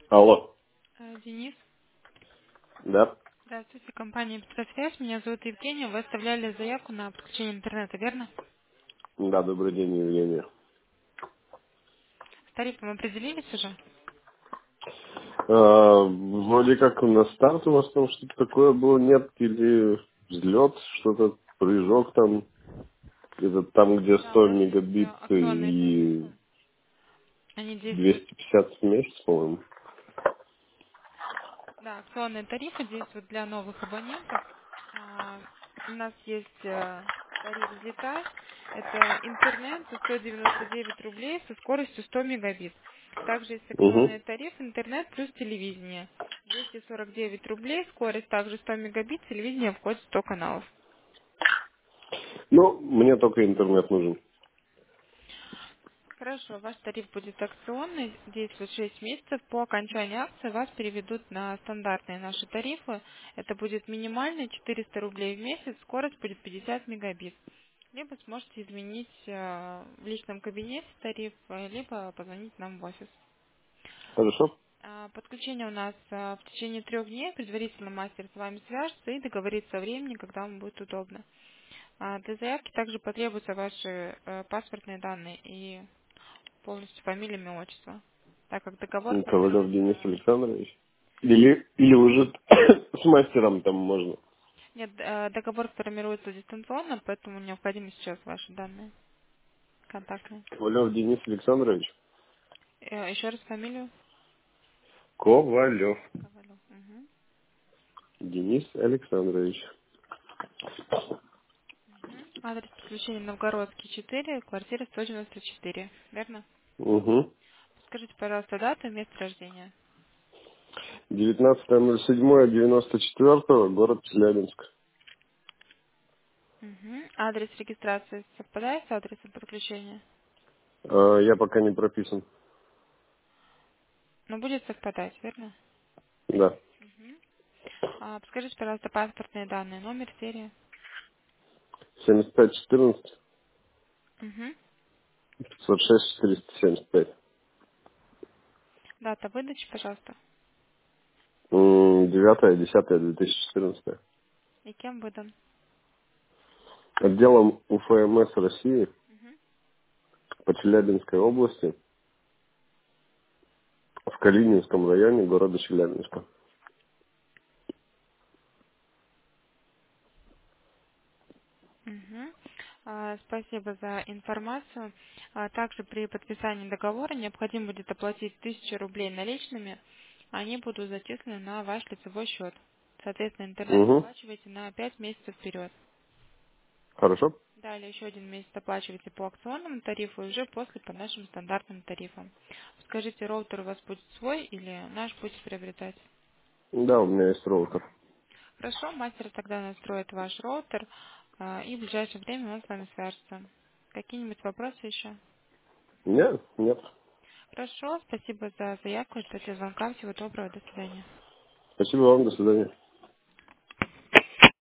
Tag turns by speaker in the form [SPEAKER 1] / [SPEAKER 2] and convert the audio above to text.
[SPEAKER 1] Алло.
[SPEAKER 2] Денис,
[SPEAKER 1] Да?
[SPEAKER 2] здравствуйте, компания «Петросвязь». Меня зовут Евгения. Вы оставляли заявку на подключение интернета, верно?
[SPEAKER 1] Да, добрый день, Евгения.
[SPEAKER 2] С тарифом определились уже?
[SPEAKER 1] Вроде как на старт у вас там что-то такое было, нет? Или взлет, что-то, прыжок там, где-то там, где
[SPEAKER 2] Да, у
[SPEAKER 1] 100
[SPEAKER 2] нас есть
[SPEAKER 1] мегабит
[SPEAKER 2] акционные
[SPEAKER 1] и
[SPEAKER 2] тарифы. Они действуют.
[SPEAKER 1] 250 в месяц, по-моему.
[SPEAKER 2] Да, акционные тарифы действуют для новых абонентов. А, У нас есть тариф «Взлетай». Это интернет за 199 рублей со скоростью 100 мегабит. Также есть
[SPEAKER 1] Угу.
[SPEAKER 2] акционный тариф «Интернет плюс телевидение». 249 рублей, скорость также 100 мегабит, телевидение входит в 100 каналов.
[SPEAKER 1] Ну, мне только интернет нужен.
[SPEAKER 2] Хорошо, ваш тариф будет акционный, действует 6 месяцев. По окончании акции вас переведут на стандартные наши тарифы. Это будет минимальный 400 рублей в месяц, скорость будет 50 мегабит. Либо сможете изменить в личном кабинете тариф, либо позвонить нам в офис.
[SPEAKER 1] Хорошо?
[SPEAKER 2] Подключение у нас в течение 3 дней. Предварительно мастер с вами свяжется и договорится о времени, когда вам будет удобно. Для заявки также потребуются ваши паспортные данные и полностью фамилия, имя, отчество. Так как договор
[SPEAKER 1] Ковалев Денис
[SPEAKER 2] формируется...
[SPEAKER 1] Александрович. Или уже с мастером там можно.
[SPEAKER 2] Нет, договор формируется дистанционно, поэтому необходимы сейчас ваши данные контактные.
[SPEAKER 1] Ковалев Денис Александрович.
[SPEAKER 2] Еще раз фамилию.
[SPEAKER 1] Ковалев
[SPEAKER 2] Ковалев. Мгм.
[SPEAKER 1] Денис Александрович.
[SPEAKER 2] Мгм. Адрес подключения Новгородский 4, квартира 194. Верно?
[SPEAKER 1] Угу.
[SPEAKER 2] Скажите, пожалуйста, дату и место рождения.
[SPEAKER 1] 19.07.94, город Челябинск.
[SPEAKER 2] Мгм. Адрес регистрации совпадает с адресом подключения?
[SPEAKER 1] Я пока не прописан.
[SPEAKER 2] Но будет совпадать, верно?
[SPEAKER 1] Да.
[SPEAKER 2] Мгм. Подскажите, пожалуйста, паспортные данные, номер, серия.
[SPEAKER 1] 7514
[SPEAKER 2] Угу.
[SPEAKER 1] 506 475.
[SPEAKER 2] Дата выдачи, пожалуйста.
[SPEAKER 1] 9.10.2014.
[SPEAKER 2] И кем выдан?
[SPEAKER 1] Отделом УФМС России
[SPEAKER 2] Мгм.
[SPEAKER 1] по Челябинской области в Калининском районе города Челябинска.
[SPEAKER 2] Мгм. Спасибо за информацию. Также при подписании договора необходимо будет оплатить 1000 рублей наличными. Они будут зачислены на ваш лицевой счет. Соответственно, интернет
[SPEAKER 1] Угу.
[SPEAKER 2] оплачиваете на 5 месяцев вперед.
[SPEAKER 1] Хорошо?
[SPEAKER 2] Далее еще 1 месяц оплачиваете по акционному тарифу и уже после по нашим стандартным тарифам. Скажите, роутер у вас будет свой или наш будете приобретать?
[SPEAKER 1] Да, у меня есть роутер.
[SPEAKER 2] Хорошо, мастер тогда настроит ваш роутер, и в ближайшее время он с вами свяжется. Какие-нибудь вопросы еще?
[SPEAKER 1] Нет, нет.
[SPEAKER 2] Хорошо, спасибо за заявку, ждете звонка. Всего доброго, до свидания.
[SPEAKER 1] Спасибо вам, до свидания.